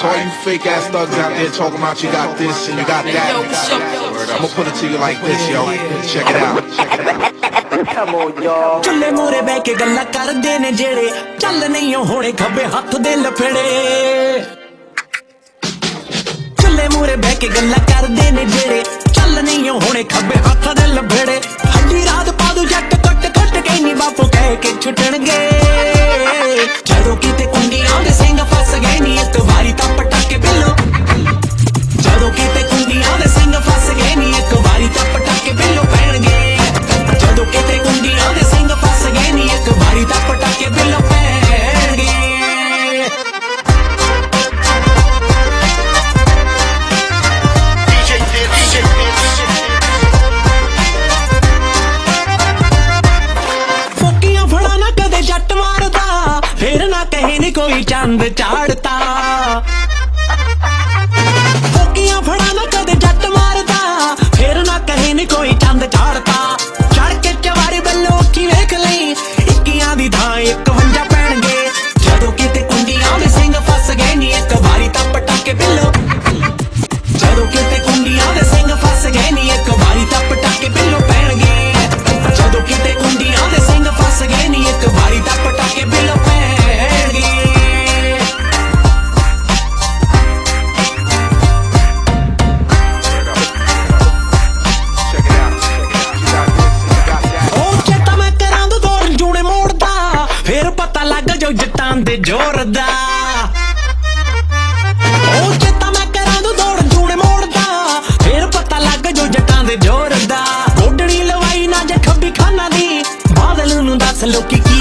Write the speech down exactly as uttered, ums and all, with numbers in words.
To all you fake ass thugs out there talking about you got this and you got that, I'ma put it to you like this, yo. Check it out. Come on, y'all. चुल्ले मोरे बह के गल्ला कर देने जेड़े चल नहीं होने खब्बे हाथ दे लफड़े चुल्ले मोरे बह के गल्ला कर देने जेड़े चल नहीं होने खब्बे हाथ दे लफड़े हड्डी रात पादू जट कट कट के नी बापू कह के छुटणगे जदों किते कुंडियां दे सिंग फस गए नी एक वारी तां पटाके बिल्लो जदों किते कुंडियां दे सिंग फस गए नी एक वारी तां पटाके बिल्लो पैणगे जदों किते कुंडियां दे सिंग फस गए नी एक वारी तां पटाके बिल्लो पैणगे फोकियां फड़ा ना कदे जट मारदा फिर ना कहीं नी कोई चंद चाड़ता फोकियां फड़ा ना कदे जट मारदा फिर ना कहीं नी कोई चंद चाड़ता चढ़ के चवारी बल्लो की वेख लई इक्कियां दी थां इकवंजा पैणगे जदों किते कुंडियां दे सिंग फस गए नी एक वारी तां पटाके बिल्लो जदों किते कुंडियां दे सिंग फस गए नी एक वारी तां पटाके बिल्लो पैणगे जदों किते कुंडियां दे सिंग फस गए नी एक वारी तां पटाके बिल्लो पैणगे पता लग जो जट्टां दे जोर दा ओ चेता मैं करां दो दौड़ जूने मोड़दा फिर पता लग जो जट्टां दे जोर दा गोडणी लवाई ना जे खब्बी खाना दी बादल नूं दस लोकी